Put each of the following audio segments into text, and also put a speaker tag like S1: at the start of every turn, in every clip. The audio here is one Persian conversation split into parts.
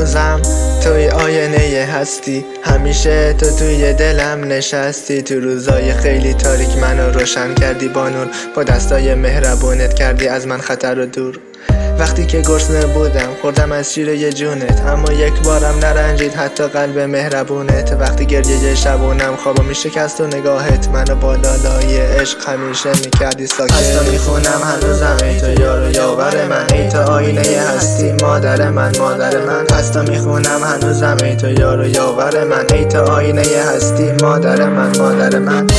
S1: هنوزم توی آینه هستی، همیشه تو توی دلم نشستی. تو روزای خیلی تاریک منو روشن کردی با نور، با دستای مهربونت کردی از من خطر و دور. وقتی که گرسنه بودم خوردم از شیره جونت، اما یک بارم نرنجید حتی قلب مهربونت. وقتی گریه شبونم خوابم میشکست و نگاهت منو با لالای عشق همیشه میکردی ساکت. هستا میخونم هنوزم ای تو یار و یاور من، ای تو آینه هستی مادر من، مادر من. هستا میخونم هنوزم ای تو یار و یاور من، ای تو آینه هستی مادر من، مادر من.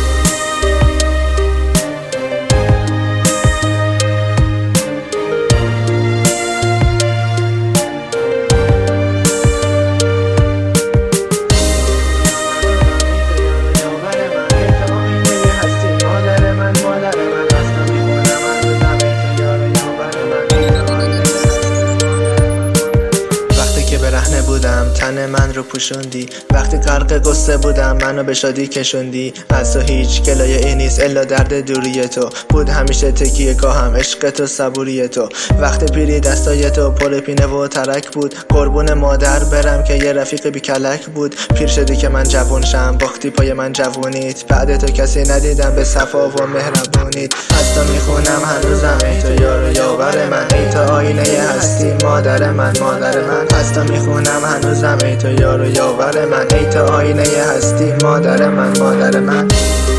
S1: تن من رو پوشوندی، وقتی غرق قصه بودم منو به شادی کشوندی. از تو هیچ گلایه‌ای نیست الا درد دوری تو، بود همیشه تکیه گاهم عشق تو صبوری تو. وقتی پیری دستای تو پر پینه و ترک بود، قربون مادر برم که یه رفیق بی کلک بود. پیر شدی که من جوون شم، باختی پای من جوونیت، بعد تو کسی ندیدم به صفا و مهربونیت. از تو میخونم هنوزم ای تو یار و یاور من، ای تو آینه هستی مادر من، مادر من. از تو میخونم هنوزم ای تو یار و یاور من، ای تو آینه هستی مادر من، مادر من.